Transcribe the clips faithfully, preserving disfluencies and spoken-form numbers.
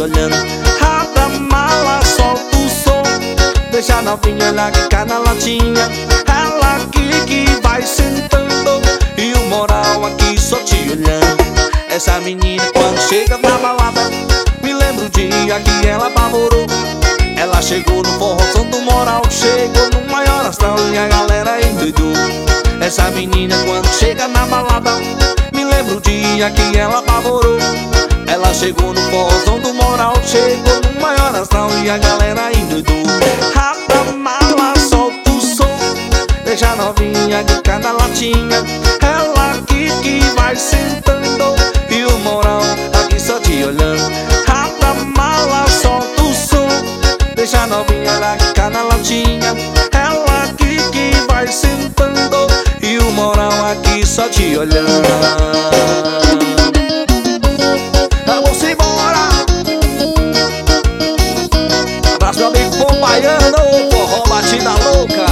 olhando. Rata mala, solta o som, deixa a novinha lá quicar na latinha. Ela aqui que vai sentando e o moral aqui só te olhando. Essa menina quando chega na balada me lembra o dia que ela apavorou. Ela chegou no forrozão do moral, chegou no maior astral e a galera endoidou. Essa menina quando chega na balada me lembra o dia que ela apavorou. Ela chegou no forrozão do moral, chegou no maior astral e a galera endoidou. Rata mala, solta o som, deixa a novinha quicar na latinha. Ela aqui que vai sentando e o moral aqui só te olhando. Rata mala, solta o som, deixa a novinha lá quicar na latinha. Ela aqui que vai sentando e o moral aqui só te olhando. Vamos embora. Abraço meu amigo Pompaiano, forró batida louca.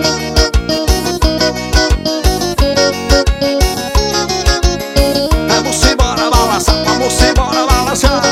Vamos embora balançar, vamos embora balançar.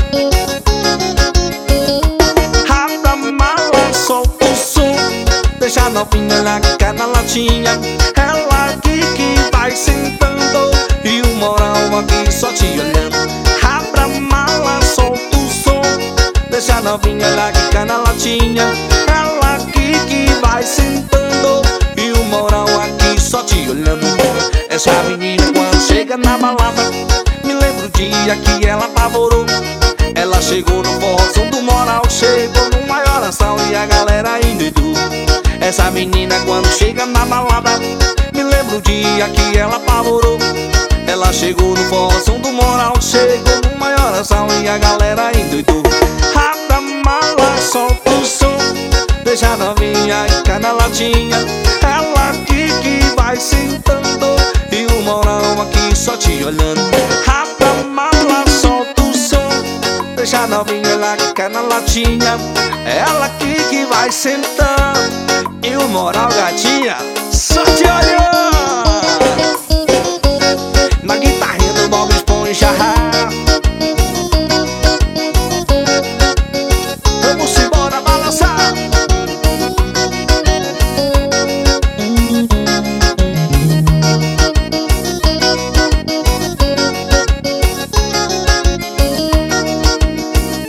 Rata mala, solta o som, deixa a novinha lá quicar na latinha. Ela aqui que vai sentando e o moral aqui só te olhando. Rata mala, solta o som, deixa a novinha lá quicar na latinha. Ela aqui que vai sentando e o moral aqui só te olhando. Essa menina quando chega na balada me lembra o dia que ela apavorou. Ela chegou no forrozão do moral, chegou no maior astral e a galera endoidou. Essa menina quando chega na balada me lembra o dia que ela apavorou. Ela chegou no forrozão do moral, chegou no maior astral e a galera endoidou. Rata mala, solta o som, deixa a novinha quicar na latinha. Ela aqui que vai sentando e o moral aqui só te olhando. Rata mala, solta o som, deixa a novinha lá quicar na latinha. Ela aqui que vai sentando e o moral gatinha só te olhando. Na guitarrinha do Bob Esponja.